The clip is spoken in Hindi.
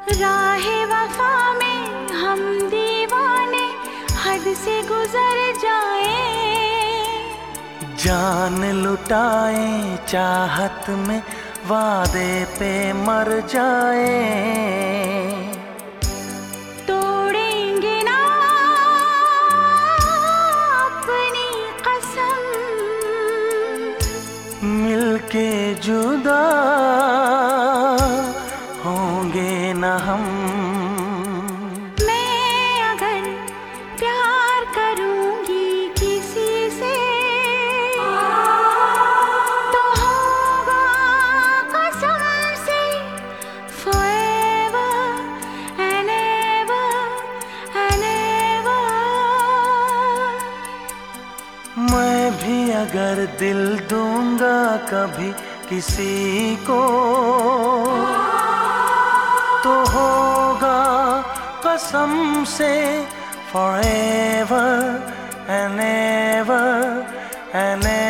राहे वफा में हम दीवाने हद से गुजर जाए, जान लुटाए चाहत में वादे पे मर जाए। तोड़ेंगे ना अपनी कसम, मिलके जुदा होंगे न हम। मैं अगर प्यार करूंगी किसी से तो होगा कसम से forever and ever and ever। मैं भी अगर दिल दूंगा कभी किसी को तो होगा कसम से forever and ever and ever।